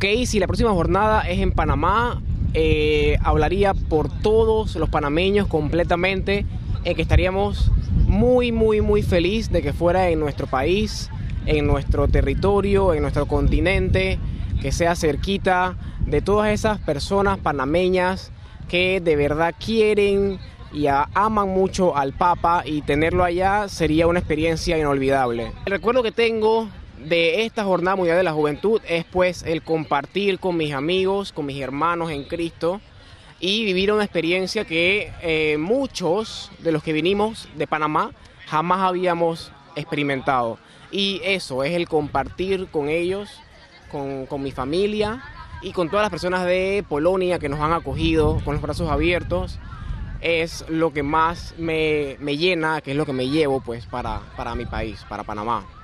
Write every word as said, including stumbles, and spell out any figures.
Ok, si la próxima jornada es en Panamá, eh, hablaría por todos los panameños completamente, en que estaríamos muy, muy, muy feliz de que fuera en nuestro país, en nuestro territorio, en nuestro continente, que sea cerquita de todas esas personas panameñas que de verdad quieren y a, aman mucho al Papa, y tenerlo allá sería una experiencia inolvidable. El recuerdo que tengo de esta Jornada Mundial de la Juventud es pues el compartir con mis amigos, con mis hermanos en Cristo, y vivir una experiencia que eh, muchos de los que vinimos de Panamá jamás habíamos experimentado. Y eso es el compartir con ellos, con, con mi familia y con todas las personas de Polonia que nos han acogido con los brazos abiertos. Es lo que más me, me llena, que es lo que me llevo pues para, para mi país, para Panamá.